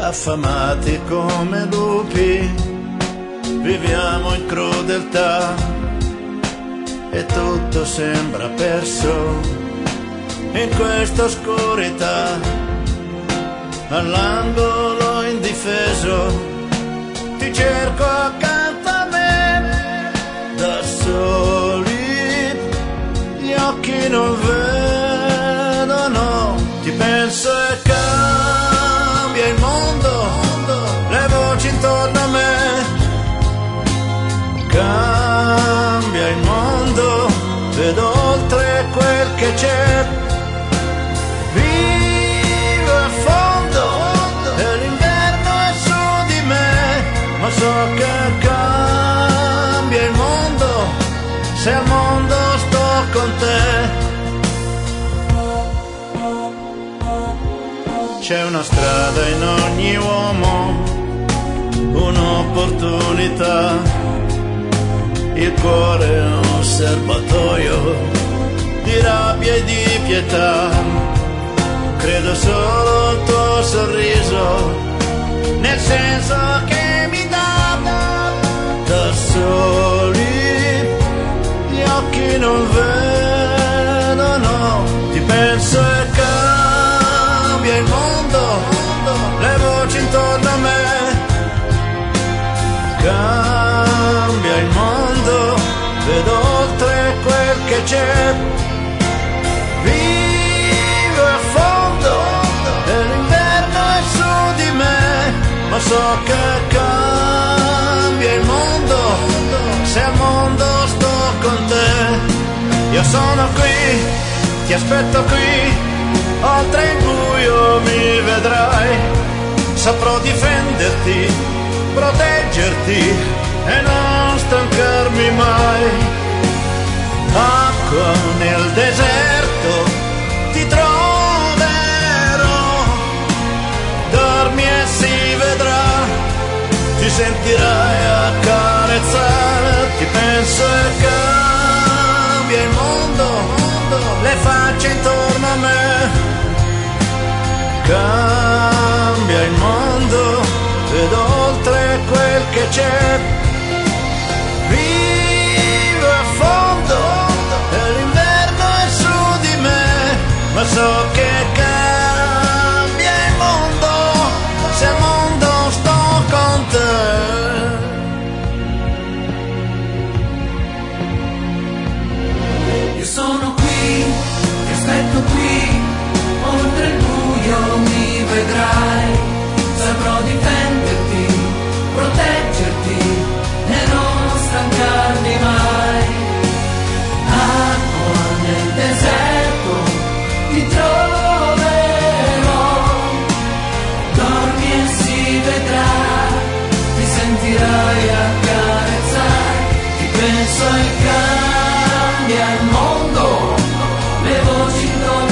affamati come lupi, viviamo in crudeltà e tutto sembra perso in questa oscurità. All'angolo indifeso ti cerco accanto a me, da soli gli occhi non vedono, ti penso e cambia il mondo, le voci intorno a me, cambia il mondo, vedo oltre quel che c'è, vivo a fondo e l'inverno è su di me, ma so che cambia il mondo se al mondo sto con te. C'è una strada in ogni uomo, un'opportunità, il cuore è un serbatoio di rabbia e di pietà. Credo solo al tuo sorriso, nel senso che mi dà, da soli gli occhi non vedono, ti penso e cambia il mondo, le voci intorno a me, cambia il mondo, vedo oltre quel che c'è, vivo a fondo e l'inverno è su di me, ma so che cambia il mondo se al mondo sto con te. Io sono qui, ti aspetto qui, oltre il buio mi vedrai, saprò difenderti, proteggerti e non stancarmi mai. Acqua nel deserto ti troverò, dormi e si vedrà, ti sentirai accarezzare, ti penso e cambia il mondo, le facce intorno a me, cambia il mondo, vedo oltre quel che c'è, vivo a fondo e l'inverno è su di me, ma so che cambia il mondo se al mondo sto con te. Io sono qui, ti aspetto qui, oltre il buio mi vedrai, saprò difenderti, proteggerti e non stancarmi mai. Acqua nel deserto ti troverò, dormi e si vedrà, ti sentirai accarezzare, ti penso e cambia il mondo, le voci intorno